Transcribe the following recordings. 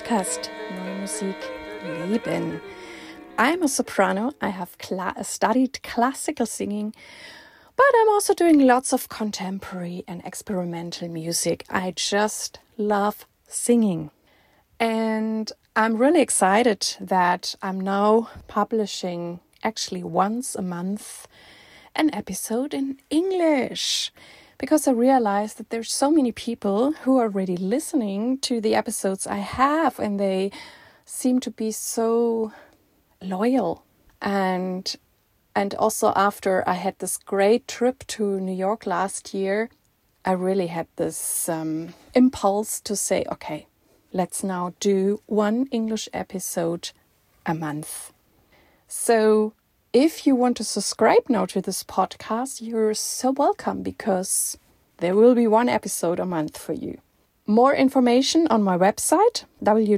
podcast Neue Musik Leben. I'm a soprano. I have studied classical singing, but I'm also doing lots of contemporary and experimental music. I just love singing. And I'm really excited that I'm now publishing actually once a month an episode in English, because I realized that there's so many people who are already listening to the episodes I have, and they seem to be so loyal. And also after I had this great trip to New York last year, I really had this impulse to say, okay, let's now do one English episode a month. So if you want to subscribe now to this podcast, you're so welcome, because there will be one episode a month for you. More information on my website,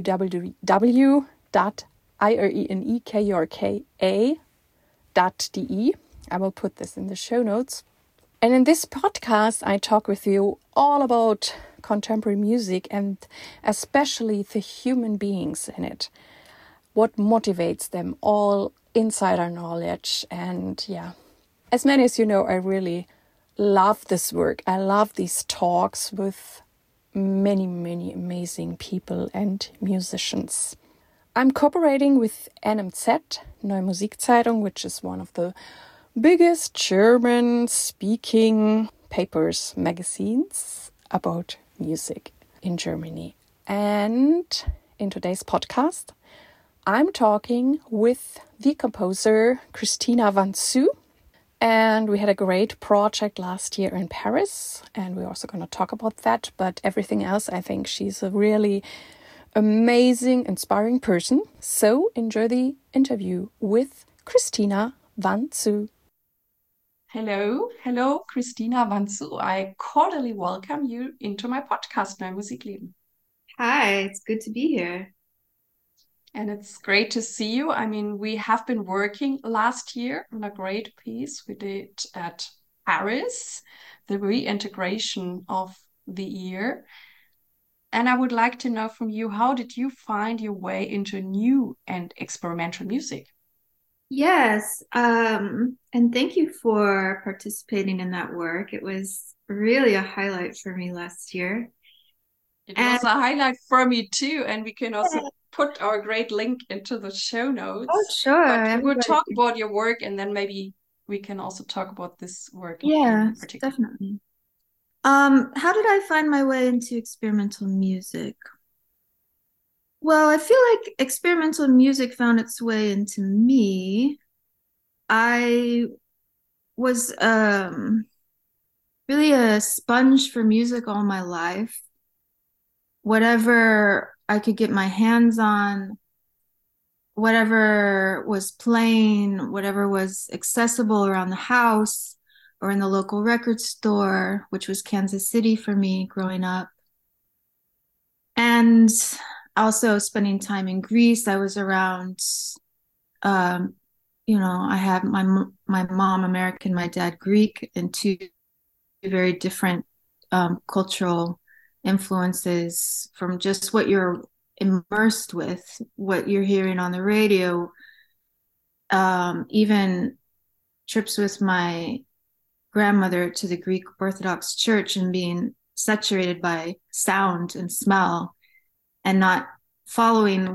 www.irenekurka.de. I will put this in the show notes. And in this podcast, I talk with you all about contemporary music, and especially the human beings in it. What motivates them, all insider knowledge. And as many as you know, I really love this work. I love these talks with many, many amazing people and musicians. I'm cooperating with NMZ, Neue Musikzeitung, which is one of the biggest German-speaking magazines about music in Germany. And in today's podcast, I'm talking with the composer Christina Vanzou, and we had a great project last year in Paris, and we're also going to talk about that. But everything else, I think she's a really amazing, inspiring person. So enjoy the interview with Christina Vanzou. Hello, Christina Vanzou. I cordially welcome you into my podcast, Neue Musik Leben. Hi, it's good to be here. And it's great to see you. I mean, we have been working last year on a great piece we did at Paris, the reintegration of the year. And I would like to know from you, how did you find your way into new and experimental music? Yes, and thank you for participating in that work. It was really a highlight for me last year. It And was a highlight for me too, and we can also put our great link into the show oh, notes. sure, But we will everybody. talk about your work, and then maybe we can also talk about this work Yeah, in particular. definitely. How did I find my way into experimental music? Well, I feel like experimental music found its way into me. I was really a sponge for music all my life. Whatever I could get my hands on, whatever was playing, whatever was accessible around the house or in the local record store, which was Kansas City for me growing up. And also spending time in Greece, I was around, um, I have my mom American, my dad Greek, and two very different cultural influences from just what you're immersed with, what you're hearing on the radio, even trips with my grandmother to the Greek Orthodox Church and being saturated by sound and smell and not following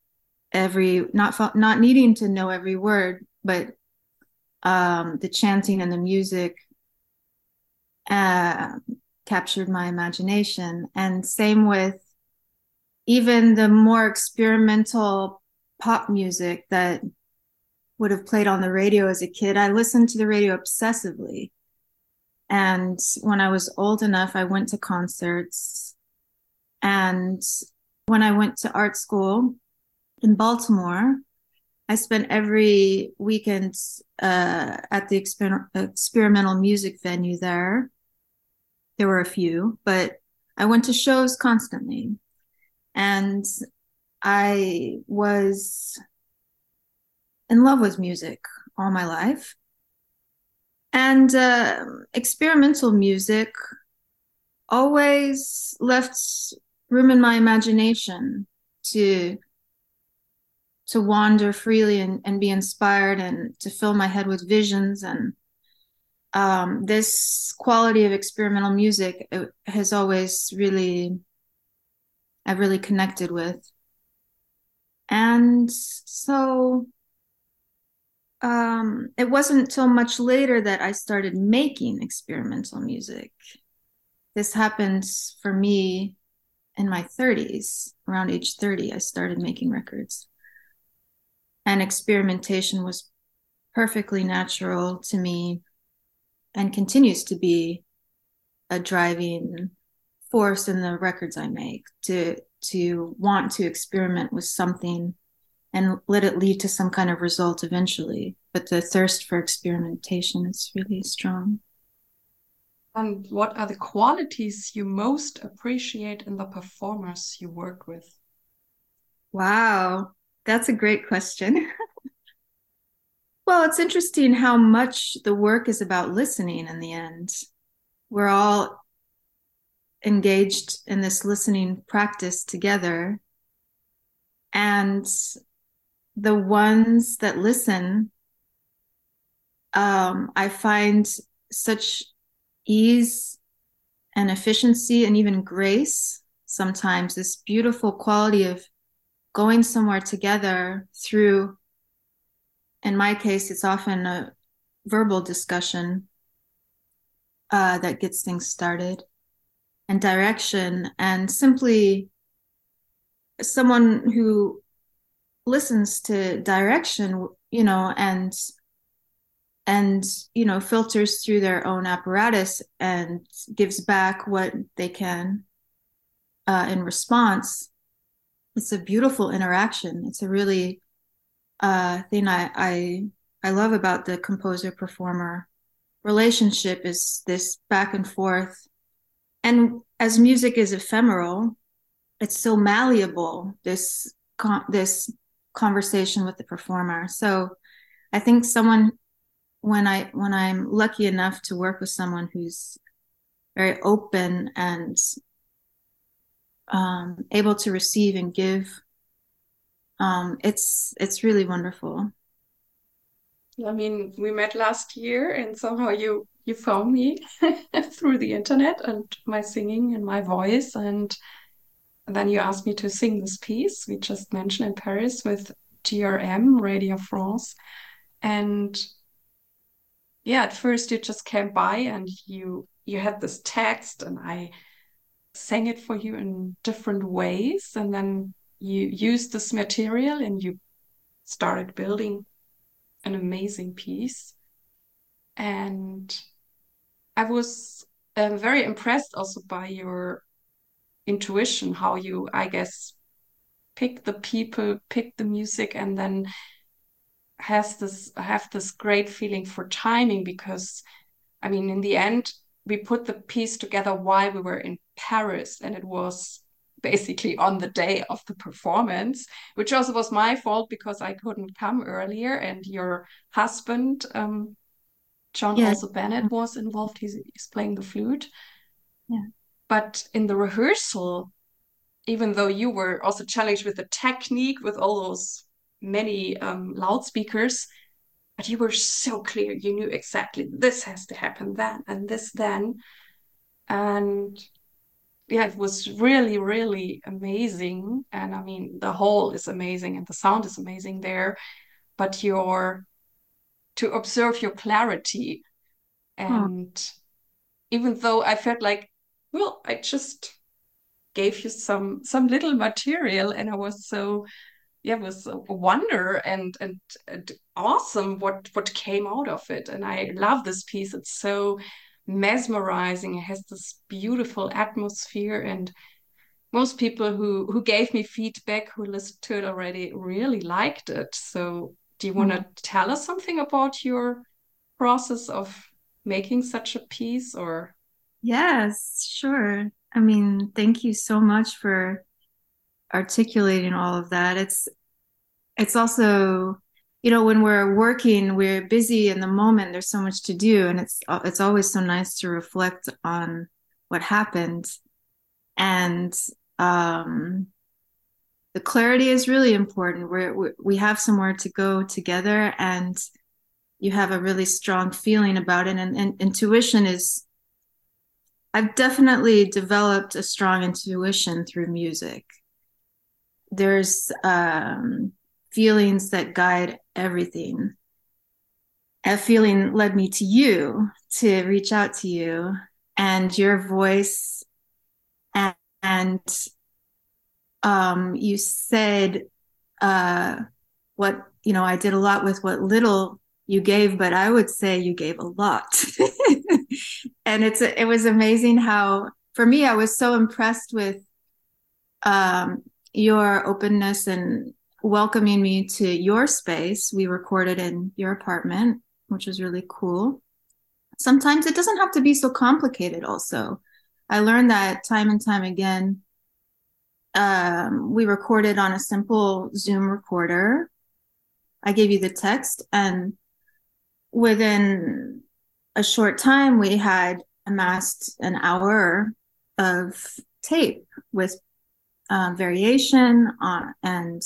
not needing to know every word, but the chanting and the music uh, captured my imagination. And same with even the more experimental pop music that would have played on the radio as a kid. I listened to the radio obsessively. And when I was old enough, I went to concerts. And when I went to art school in Baltimore, I spent every weekend at the experimental music venue there. There were a few, but I went to shows constantly. And I was in love with music all my life. And experimental music always left room in my imagination. to wander freely and be inspired and to fill my head with visions. And this quality of experimental music has always I've really connected with. And so it wasn't until much later that I started making experimental music. This happened for me in my 30s. Around age 30, I started making records. And experimentation was perfectly natural to me and continues to be a driving force in the records I make, to want to experiment with something and let it lead to some kind of result eventually. But the thirst for experimentation is really strong. And what are the qualities you most appreciate in the performers you work with? Wow, that's a great question. Well, it's interesting how much the work is about listening in the end. We're all engaged in this listening practice together. And the ones that listen, I find such ease and efficiency and even grace sometimes, this beautiful quality of going somewhere together through, in my case, it's often a verbal discussion that gets things started, and direction, and simply someone who listens to direction, and filters through their own apparatus and gives back what they can in response. It's a beautiful interaction. It's a really thing I love about the composer performer relationship, is this back and forth. And as music is ephemeral, it's so malleable, this conversation with the performer. So I think when I'm lucky enough to work with someone who's very open and able to receive and give, it's really wonderful. I mean, we met last year, and somehow you found me through the internet and my singing and my voice, and then you asked me to sing this piece we just mentioned in Paris with GRM Radio France. And yeah, at first you just came by and you had this text, and I sang it for you in different ways, and then you used this material and you started building an amazing piece. And I was very impressed also by your intuition, how you, I guess, pick the people, pick the music, and then have this great feeling for timing. Because I mean, in the end, we put the piece together while we were in Paris, and it was basically on the day of the performance, which also was my fault because I couldn't come earlier. And your husband, John Yeah. also Bennett, was involved. He's playing the flute. Yeah. But in the rehearsal, even though you were also challenged with the technique, with all those many loudspeakers, but you were so clear. You knew exactly this has to happen then and this then. And yeah, it was really, really amazing. And I mean, the whole is amazing and the sound is amazing there. But to observe your clarity. Oh. And even though I felt like, well, I just gave you some little material, and I was so, yeah, it was a wonder and awesome what came out of it. And I love this piece. It's so mesmerizing. It has this beautiful atmosphere, and most people who gave me feedback, who listened to it already, really liked it. So do you want to tell us something about your process of making such a piece? Or Yes, sure. I mean, thank you so much for articulating all of that. It's also, when we're working, we're busy in the moment. There's so much to do, and it's always so nice to reflect on what happened. And the clarity is really important. We have somewhere to go together, and you have a really strong feeling about it. And intuition is, I've definitely developed a strong intuition through music. There's feelings that guide everything. A feeling led me to you, to reach out to you, and your voice. And you said what, I did a lot with what little you gave, but I would say you gave a lot. And it was amazing how, for me, I was so impressed with your openness and welcoming me to your space. We recorded in your apartment, which was really cool. Sometimes it doesn't have to be so complicated also. I learned that time and time again. We recorded on a simple Zoom recorder. I gave you the text, and within a short time, we had amassed an hour of tape with variation and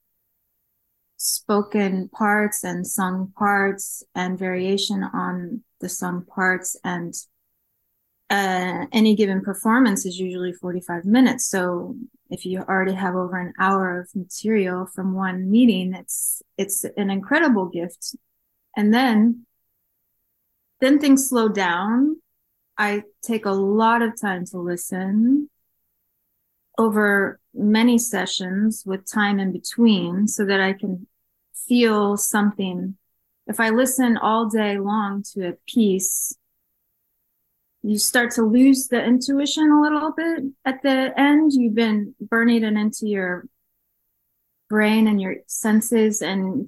spoken parts and sung parts and variation on the sung parts. And any given performance is usually 45 minutes. So if you already have over an hour of material from one meeting, it's an incredible gift. And then things slow down. I take a lot of time to listen over many sessions with time in between so that I can feel something. If I listen all day long to a piece, you start to lose the intuition a little bit at the end. You've been burning it into your brain and your senses, and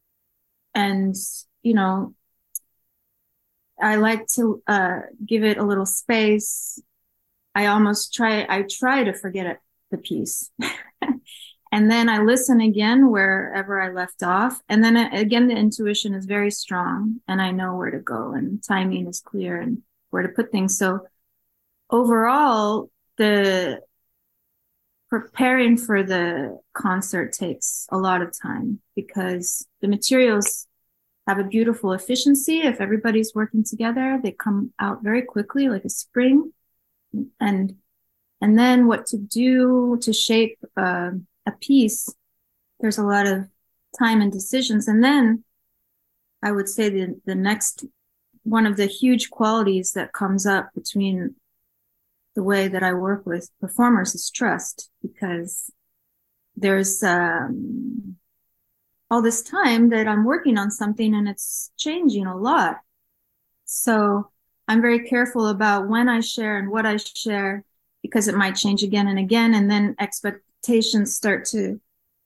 I like to give it a little space. I try to forget the piece. And then I listen again wherever I left off. And then again, the intuition is very strong, and I know where to go, and timing is clear, and where to put things. So overall, the preparing for the concert takes a lot of time, because the materials have a beautiful efficiency. If everybody's working together, they come out very quickly, like a spring. And then what to do to shape a piece, there's a lot of time and decisions. And then I would say the next one of the huge qualities that comes up between the way that I work with performers is trust, because there's all this time that I'm working on something and it's changing a lot. So I'm very careful about when I share and what I share, because it might change again and again. And then expectations start to,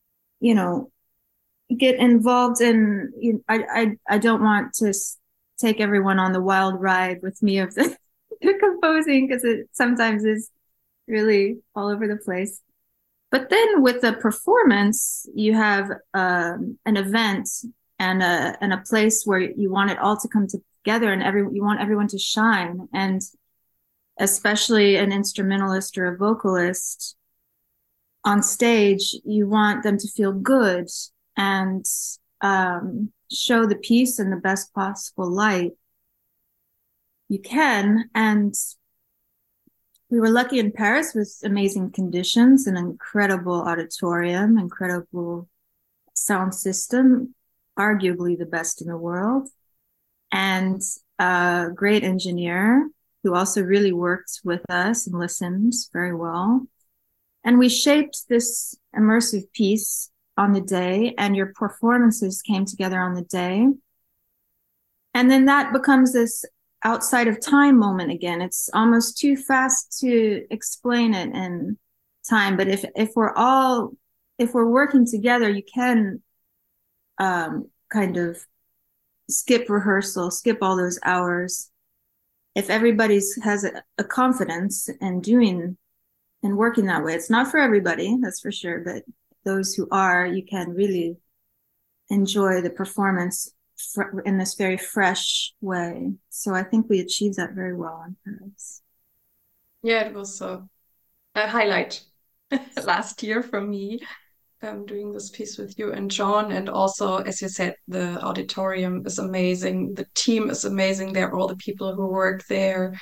get involved in, I don't want to take everyone on the wild ride with me of the composing, because it sometimes is really all over the place. But then with the performance, you have an event and a place where you want it all to come together, and you want everyone to shine. And especially an instrumentalist or a vocalist on stage, you want them to feel good and show the piece in the best possible light you can. And we were lucky in Paris with amazing conditions, an incredible auditorium, incredible sound system, arguably the best in the world, and a great engineer who also really worked with us and listened very well. And we shaped this immersive piece on the day, and your performances came together on the day. And then that becomes this outside of time moment again. It's almost too fast to explain it in time. But if we're working together, you can kind of skip rehearsal, skip all those hours. If everybody's has a confidence in working that way. It's not for everybody, that's for sure. But those who are, you can really enjoy the performance in this very fresh way. So I think we achieved that very well in Paris. Yeah, it was a highlight last year for me. doing this piece with you and John. And also, as you said, the auditorium is amazing. The team is amazing. There are all the people who work there.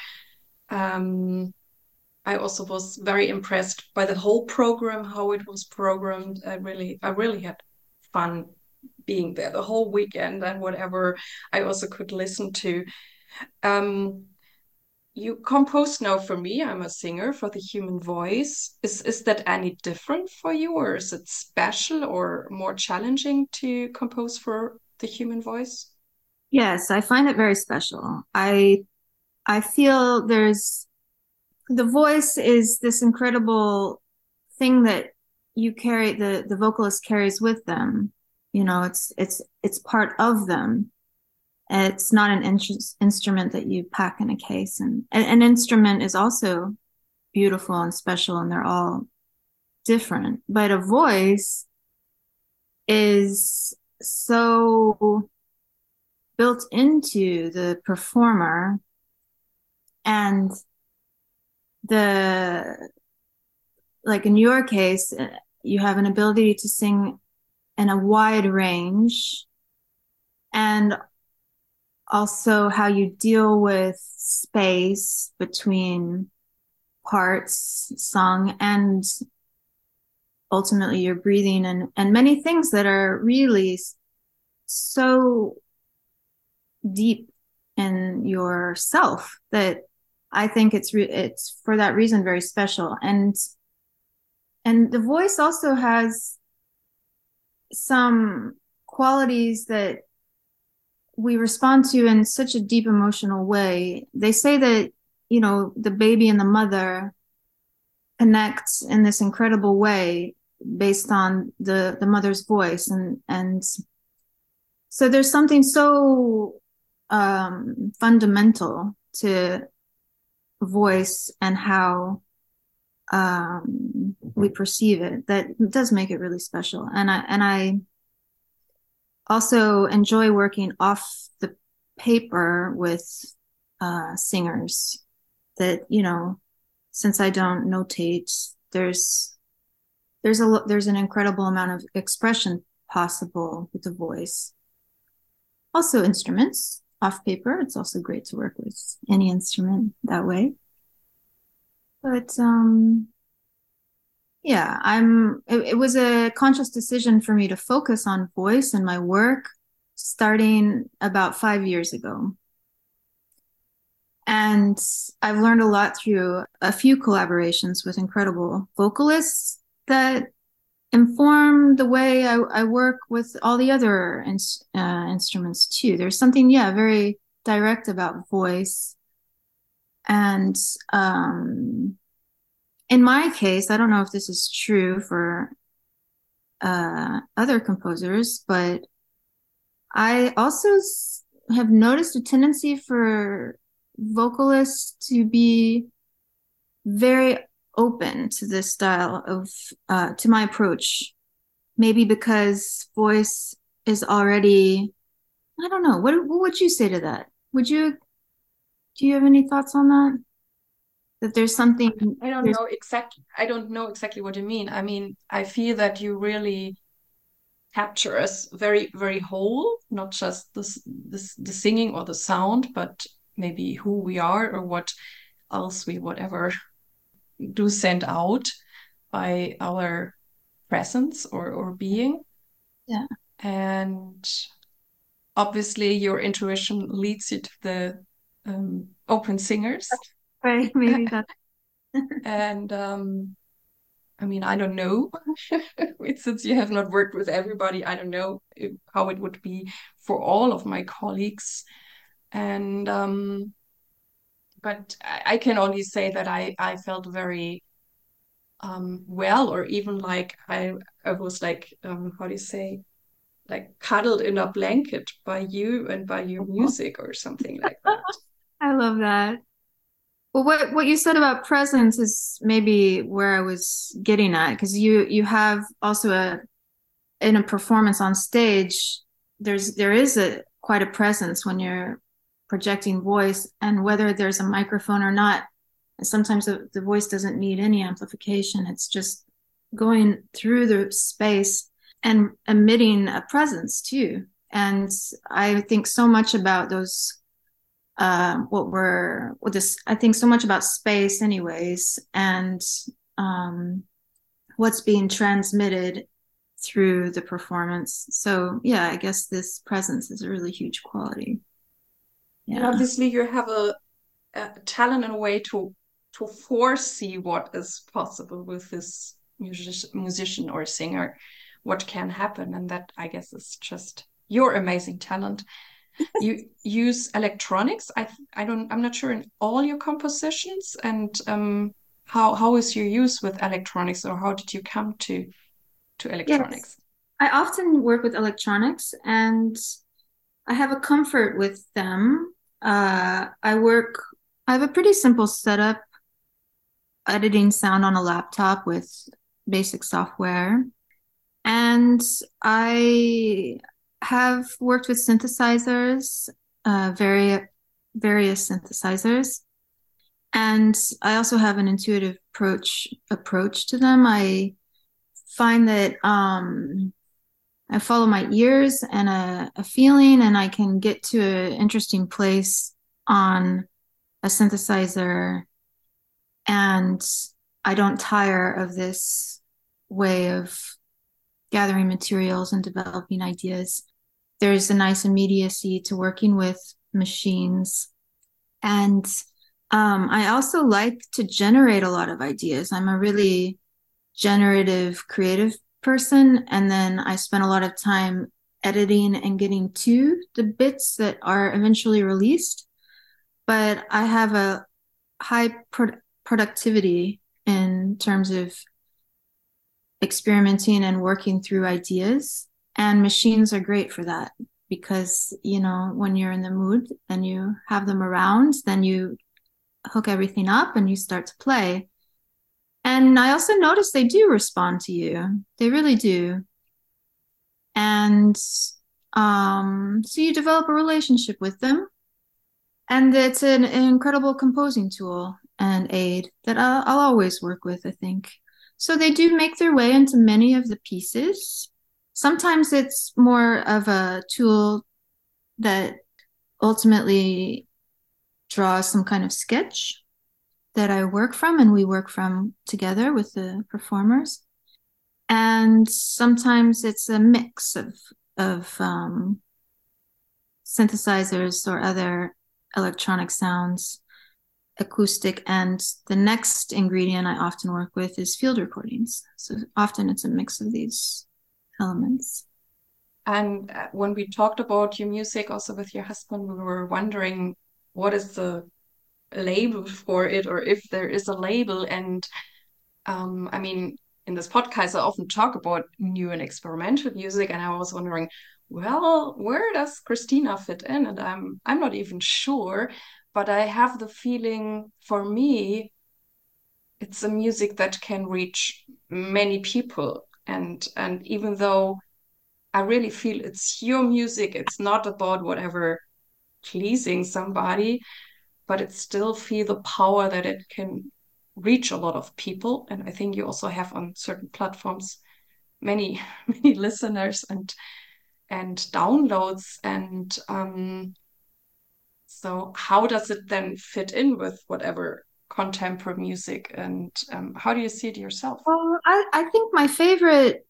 I also was very impressed by the whole program, how it was programmed. I really had fun being there the whole weekend and whatever I also could listen to. Um, you compose now for me. I'm a singer for the human voice. Is that any different for you, or is it special or more challenging to compose for the human voice? Yes, I find it very special. I feel the voice is this incredible thing that you carry, the vocalist carries with them. You know, it's part of them. It's not an instrument that you pack in a case. And an instrument is also beautiful and special, and they're all different. But a voice is so built into the performer, and like in your case, you have an ability to sing in a wide range, and also how you deal with space between parts sung, and ultimately your breathing, and many things that are really so deep in yourself that I think it's for that reason very special. And the voice also has some qualities that we respond to in such a deep emotional way. They say that, you know, the baby and the mother connect in this incredible way based on the mother's voice. And so there's something so fundamental to voice and how we perceive it that does make it really special. And I also enjoy working off the paper with singers that, you know, since I don't notate, there's an incredible amount of expression possible with the voice. Also instruments off paper. It's also great to work with any instrument that way. But yeah, it was a conscious decision for me to focus on voice in my work starting about 5 years ago. And I've learned a lot through a few collaborations with incredible vocalists that inform the way I work with all the other instruments too. There's something, very direct about voice. And in my case, I don't know if this is true for other composers, but I also have noticed a tendency for vocalists to be very open to this style of to my approach, maybe because voice is already, I don't know, what would you say to that? Do you have any thoughts on that there's something? I don't know exactly what you mean. I mean, I feel that you really capture us very, very whole, not just the singing or the sound, but maybe who we are or what else we whatever do send out by our presence or being. Yeah. And obviously your intuition leads you to the open singers. Right, maybe that. And I mean, I don't know. Since you have not worked with everybody, I don't know how it would be for all of my colleagues. And but I can only say that I felt very well, or even like I was like how do you say, like cuddled in a blanket by you and by your music or something like that. I love that. Well, what you said about presence is maybe where I was getting at, because you have also in a performance on stage, there is quite a presence when you're projecting voice, and whether there's a microphone or not. And sometimes the voice doesn't need any amplification. It's just going through the space and emitting a presence too. And I think so much about those I think so much about space anyways, and what's being transmitted through the performance. So yeah, I guess this presence is a really huge quality. And Yeah. obviously you have a talent in a way to foresee what is possible with this musician or singer, what can happen. And that, I guess, is just your amazing talent. You use electronics. I'm not sure in all your compositions. And how is your use with electronics, or how did you come to Yes. electronics? I often work with electronics and I have a comfort with them. I have a pretty simple setup, editing sound on a laptop with basic software. And I have worked with synthesizers, various synthesizers. And I also have an intuitive approach to them. I find that I follow my ears and a feeling, and I can get to an interesting place on a synthesizer, and I don't tire of this way of gathering materials and developing ideas. There's a nice immediacy to working with machines. And I also like to generate a lot of ideas. I'm a really generative, creative person. And then I spend a lot of time editing and getting to the bits that are eventually released. But I have a high productivity in terms of experimenting and working through ideas. And machines are great for that because, you know, when you're in the mood and you have them around, then you hook everything up and you start to play. And I also notice they do respond to you. They really do. And so you develop a relationship with them. And it's an incredible composing tool and aid that I'll always work with, I think. So they do make their way into many of the pieces. Sometimes it's more of a tool that ultimately draws some kind of sketch that I work from and we work from together with the performers. And sometimes it's a mix of synthesizers or other electronic sounds, acoustic, and the next ingredient I often work with is field recordings. So often it's a mix of these elements. And when we talked about your music also with your husband, we were wondering what is the label for it, or if there is a label. And I mean, in this podcast, I often talk about new and experimental music, and I was wondering, well, where does Christina fit in? And I'm not even sure, but I have the feeling for me, it's a music that can reach many people. And even though I really feel it's your music, it's not about whatever pleasing somebody, but it still feel the power that it can reach a lot of people. And I think you also have on certain platforms many many listeners and downloads. And so how does it then fit in with whatever contemporary music? And how do you see it yourself? Well, I think my favorite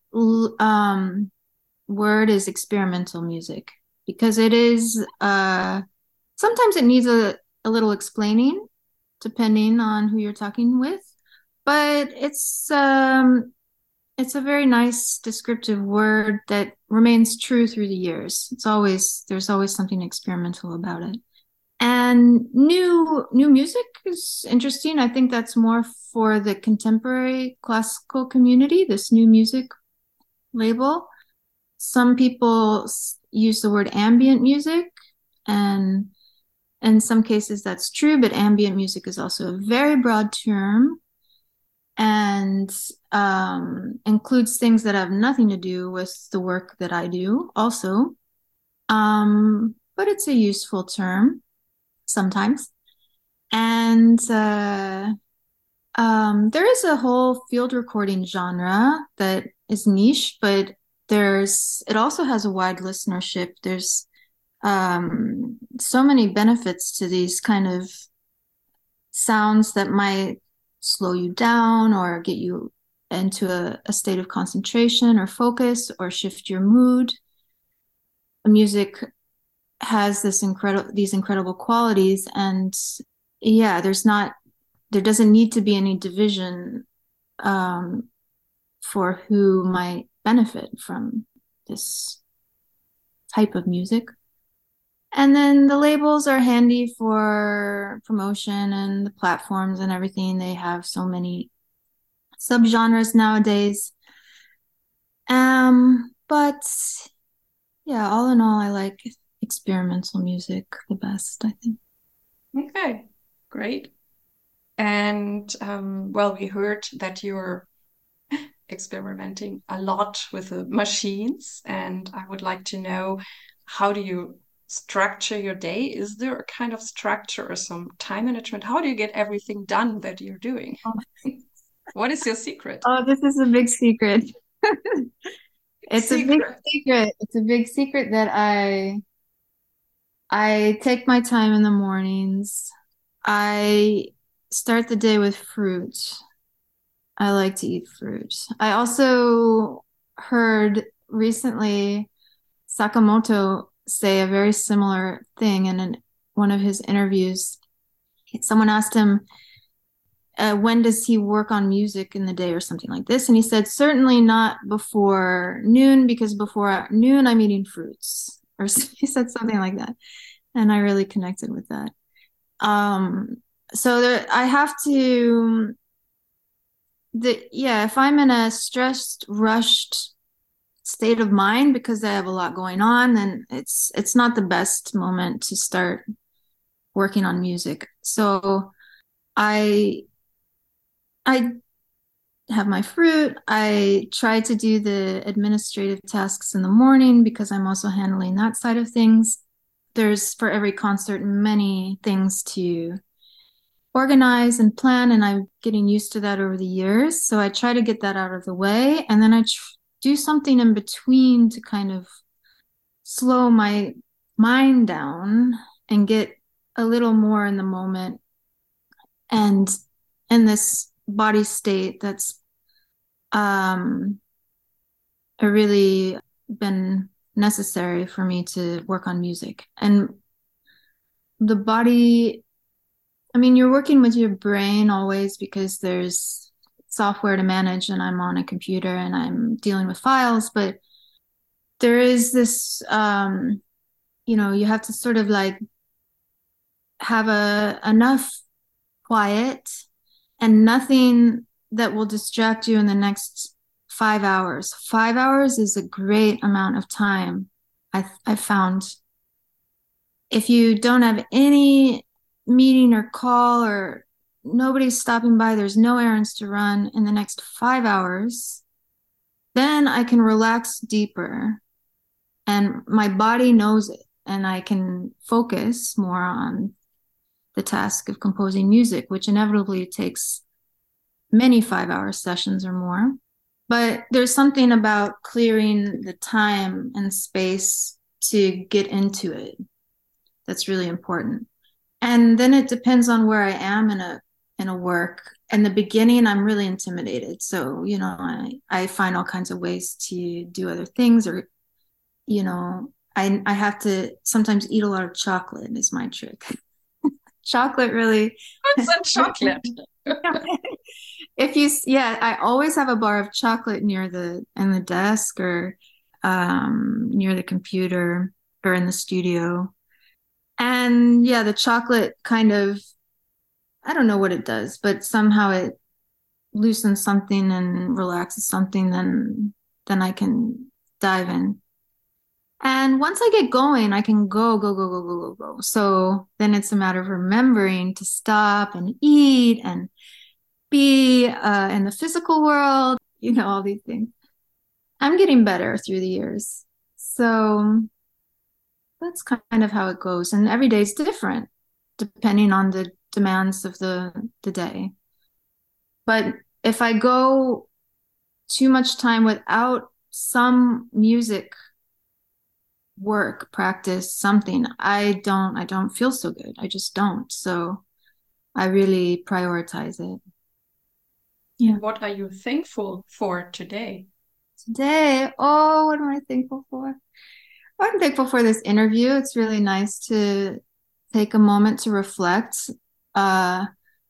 word is experimental music because it is sometimes it needs a little explaining depending on who you're talking with, but it's a very nice descriptive word that remains true through the years. There's always something experimental about it. And new music is interesting. I think that's more for the contemporary classical community, this new music label. Some people use the word ambient music, and in some cases that's true, but ambient music is also a very broad term and includes things that have nothing to do with the work that I do also. But it's a useful term sometimes. And There is a whole field recording genre that is niche, but it also has a wide listenership. There's so many benefits to these kind of sounds that might slow you down or get you into a state of concentration or focus or shift your mood. The music has these incredible qualities, and yeah, there doesn't need to be any division for who might benefit from this type of music. And then the labels are handy for promotion, and the platforms and everything. They have so many subgenres nowadays. But yeah, all in all, I like experimental music the best, I think. Okay, great. And well, we heard that you're experimenting a lot with the machines, and I would like to know, how do you structure your day? Is there a kind of structure or some time management? How do you get everything done that you're doing? What is your secret? Oh, this is a big secret. It's a big Secret. secret. It's a big secret that I take my time in the mornings. I start the day with fruit. I like to eat fruit. I also heard recently Sakamoto say a very similar thing in one of his interviews. Someone asked him, when does he work on music in the day or something like this? And he said, certainly not before noon, because before noon I'm eating fruits. Or he said something like that. And I really connected with that. So I have to, if I'm in a stressed, rushed state of mind because I have a lot going on, then it's not the best moment to start working on music. So I have my fruit. I try to do the administrative tasks in the morning because I'm also handling that side of things. There's, for every concert, many things to organize and plan, and I'm getting used to that over the years. So I try to get that out of the way, and then I do something in between to kind of slow my mind down and get a little more in the moment and in this body state that's really been necessary for me to work on music. And the body, I mean, you're working with your brain always because there's software to manage, and I'm on a computer and I'm dealing with files, but there is this, you have to sort of like have enough quiet and nothing that will distract you in the next 5 hours. 5 hours is a great amount of time. I found if you don't have any meeting or call or nobody's stopping by, there's no errands to run in the next 5 hours, then I can relax deeper and my body knows it, and I can focus more on the task of composing music, which inevitably takes many 5-hour sessions or more. But there's something about clearing the time and space to get into it that's really important. And then it depends on where I am in a work. In the beginning, I'm really intimidated. So, I find all kinds of ways to do other things, or, I have to sometimes eat a lot of chocolate is my trick. Chocolate really. What's a chocolate? I always have a bar of chocolate in the desk or near the computer or in the studio. And yeah, the chocolate kind of, I don't know what it does, but somehow it loosens something and relaxes something, then I can dive in. And once I get going, I can go, go, go, go, go, go, go. So then it's a matter of remembering to stop and eat and be in the physical world, all these things. I'm getting better through the years. So that's kind of how it goes. And every day is different depending on the demands of the day. But if I go too much time without some music work, practice, something, I don't feel so good. I just don't. So I really prioritize it. Yeah. And what are you thankful for today? Today, oh, what am I thankful for? I'm thankful for this interview. It's really nice to take a moment to reflect. Uh,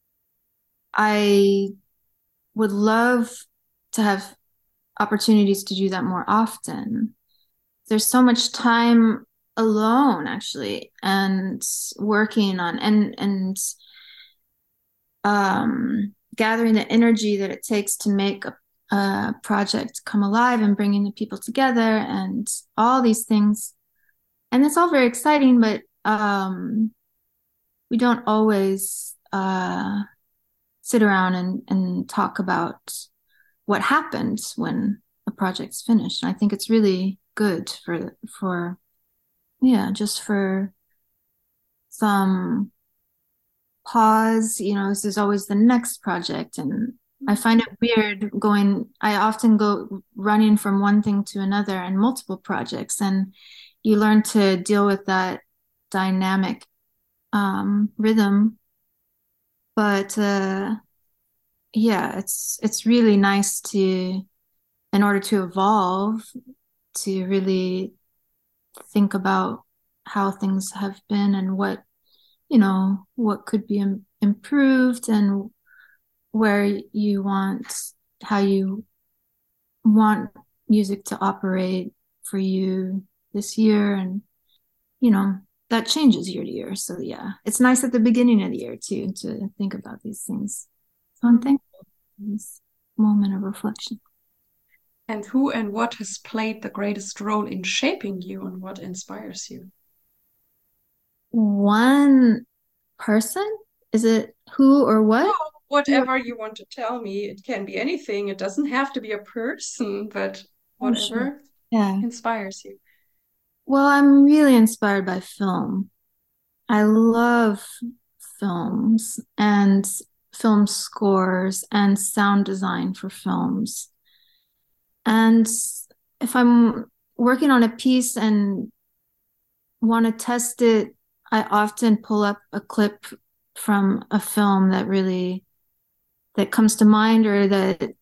I would love to have opportunities to do that more often. There's so much time alone, actually, and working on and gathering the energy that it takes to make a project come alive and bringing the people together and all these things. And it's all very exciting, but we don't always sit around and talk about what happened when a project's finished. And I think it's really good for yeah, just for some pause, there's always the next project. And I find it weird I often go running from one thing to another and multiple projects. And you learn to deal with that dynamic rhythm. But yeah, it's really nice in order to evolve, to really think about how things have been and what could be improved and where how you want music to operate for you this year. And, that changes year to year. So yeah, it's nice at the beginning of the year too, to think about these things. So I'm thankful for this moment of reflection. And who and what has played the greatest role in shaping you and what inspires you? One person? Is it who or what? No, whatever you want to tell me. It can be anything. It doesn't have to be a person, but Oh, sure. whatever Yeah. inspires you. Well, I'm really inspired by film. I love films and film scores and sound design for films. And if I'm working on a piece and want to test it, I often pull up a clip from a film that comes to mind, or that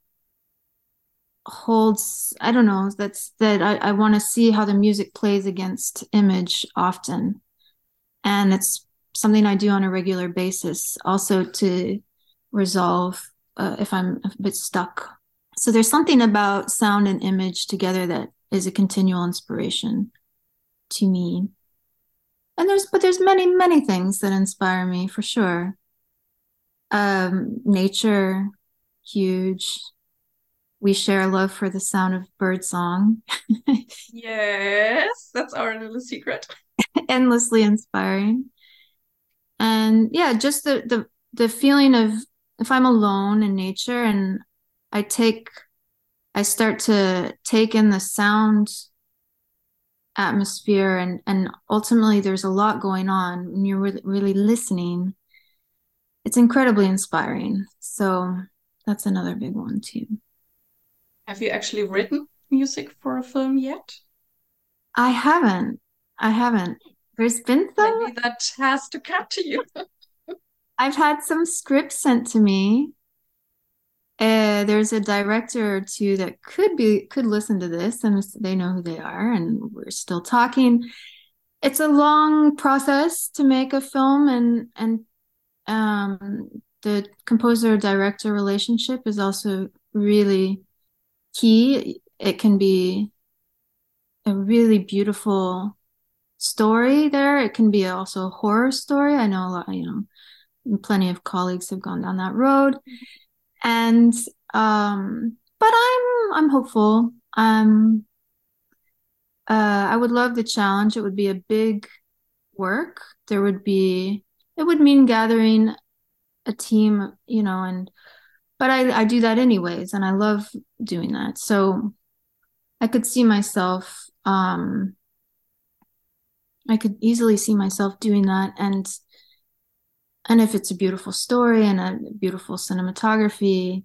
holds, I don't know, that I want to see how the music plays against image often. And it's something I do on a regular basis also to resolve if I'm a bit stuck. So there's something about sound and image together that is a continual inspiration to me. And there's many, many things that inspire me for sure. Nature, huge. We share a love for the sound of birdsong. Yes, that's our little secret. Endlessly inspiring. And yeah, just the feeling of, if I'm alone in nature and I start to take in the sound atmosphere, and ultimately there's a lot going on when you're really, really listening. It's incredibly inspiring. So that's another big one too. Have you actually written music for a film yet? I haven't. I haven't. There's been some. Maybe that has to come to you. I've had some scripts sent to me. There's a director or two that could listen to this, and they know who they are, and we're still talking. It's a long process to make a film, and the composer director relationship is also really key. It can be a really beautiful story there. It can be also a horror story. I know a lot, plenty of colleagues have gone down that road. And but I'm hopeful. I would love the challenge. It would be a big work. It would mean gathering a team, but I do that anyways, and I love doing that. So I could see myself, I could easily see myself doing that. And And if it's a beautiful story and a beautiful cinematography,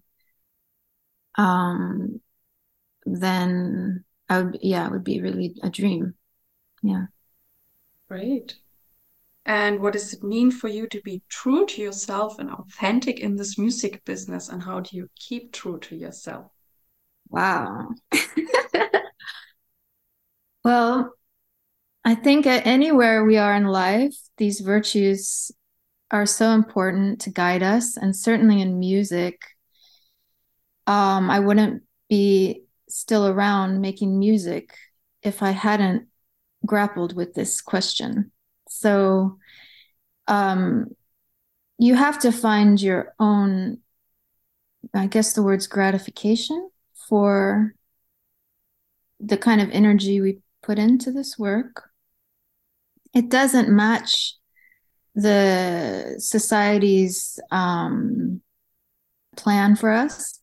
then it would be really a dream. Yeah. Great. And what does it mean for you to be true to yourself and authentic in this music business? And how do you keep true to yourself? Wow. Well, I think anywhere we are in life, these virtues are so important to guide us. And certainly in music, I wouldn't be still around making music if I hadn't grappled with this question. So, you have to find your own, I guess the word's gratification for the kind of energy we put into this work. It doesn't match the society's plan for us.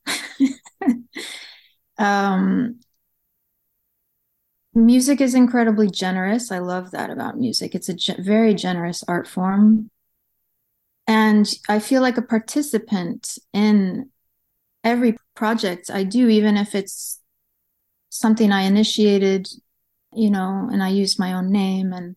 Music is incredibly generous. I love that about music. It's a very generous art form. And I feel like a participant in every project I do, even if it's something I initiated, and I used my own name, and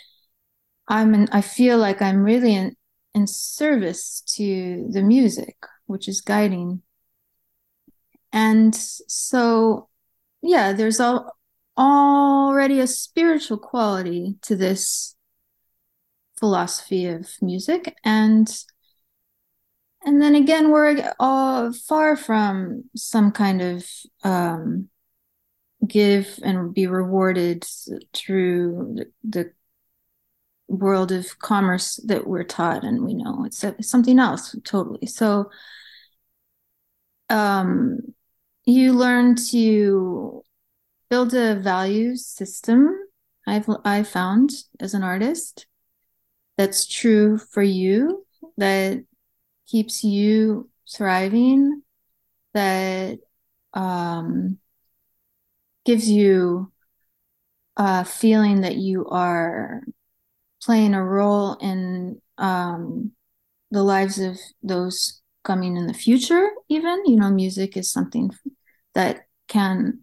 I feel like I'm really in service to the music, which is guiding. And so, yeah, there's already a spiritual quality to this philosophy of music. And then again, we're all far from some kind of give and be rewarded through the world of commerce that we're taught, and we know it's something else totally. So you learn to build a value system. I've found as an artist that's true for you, that keeps you thriving, that gives you a feeling that you are playing a role in the lives of those coming in the future. Even, music is something that can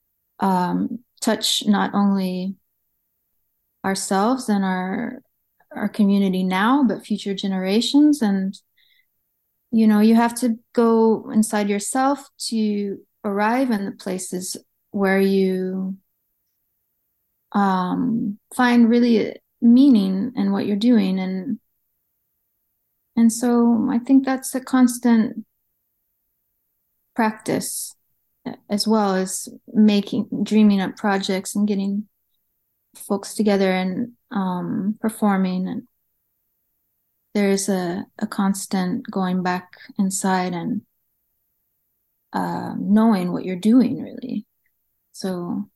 touch not only ourselves and our community now, but future generations. And you have to go inside yourself to arrive in the places where you find really meaning in what you're doing. And so I think that's a constant practice, as well as dreaming up projects and getting folks together and performing. And there's a constant going back inside and knowing what you're doing, really. So,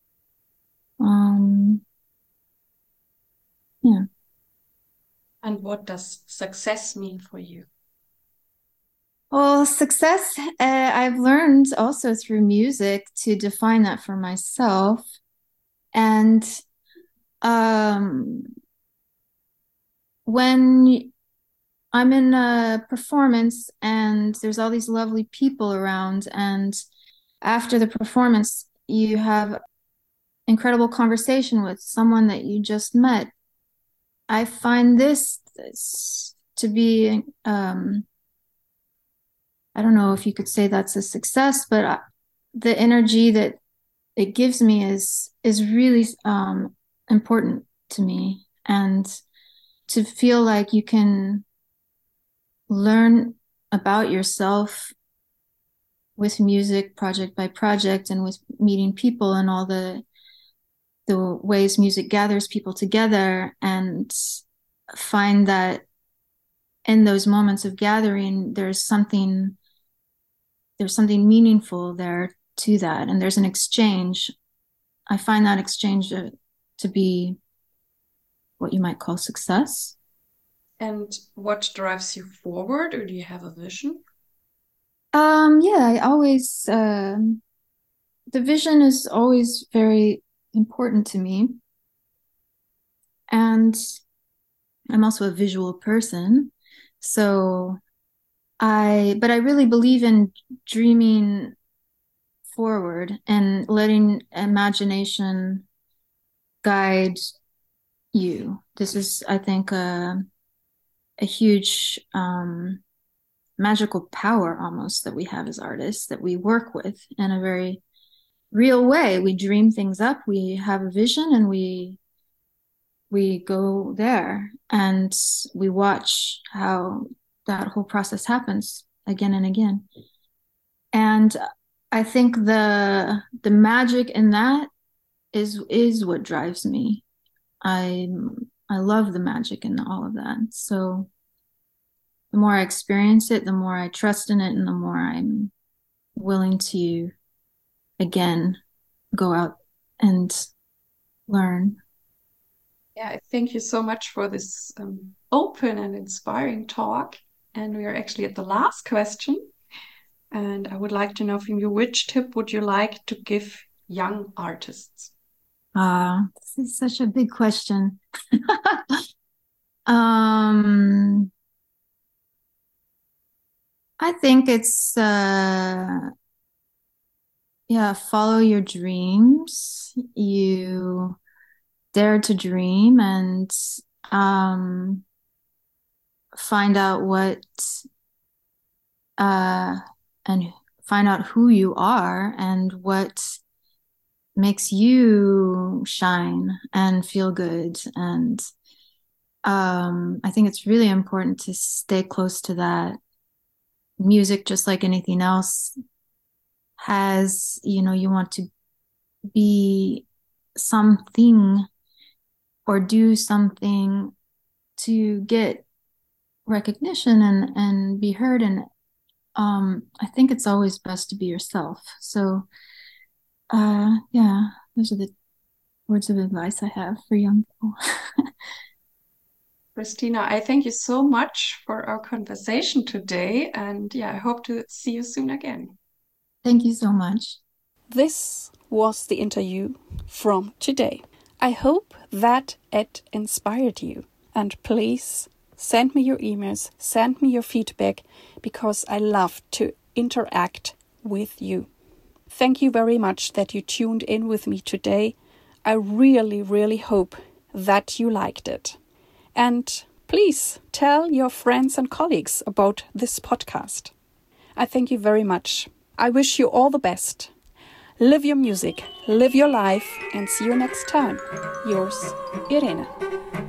yeah. And what does success mean for you? Well, success, I've learned also through music to define that for myself. And when I'm in a performance and there's all these lovely people around, and after the performance, you have incredible conversation with someone that you just met, I find this to be, I don't know if you could say that's a success, but the energy that it gives me is really important to me. And to feel like you can learn about yourself with music, project by project, and with meeting people and all the ways music gathers people together, and find that in those moments of gathering, there's something meaningful there to that, and there's an exchange. I find that exchange to be what you might call success. And what drives you forward, or do you have a vision? Yeah, I always, the vision is always very important to me. And I'm also a visual person. So but I really believe in dreaming forward and letting imagination guide you. This is, I think, a huge magical power almost that we have as artists that we work with in a very real way. We dream things up, we have a vision, and we go there and we watch how that whole process happens again and again. And I think the magic in that is what drives me. I love the magic in all of that. So the more I experience it, the more I trust in it, and the more I'm willing to again go out and learn. Yeah, thank you so much for this open and inspiring talk. And we are actually at the last question. And I would like to know from you, which tip would you like to give young artists? This is such a big question. I think it's follow your dreams. You dare to dream and find out and find out who you are and what makes you shine and feel good. And I think it's really important to stay close to that. Music, just like anything else, has, you want to be something or do something to get recognition and be heard. And I think it's always best to be yourself. So those are the words of advice I have for young people. Christina, I thank you so much for our conversation today. And I hope to see you soon again. Thank you so much. This was the interview from today. I hope that it inspired you. And please send me your emails, send me your feedback, because I love to interact with you. Thank you very much that you tuned in with me today. I really, really hope that you liked it. And please tell your friends and colleagues about this podcast. I thank you very much. I wish you all the best. Live your music, live your life, and see you next time. Yours, Irene.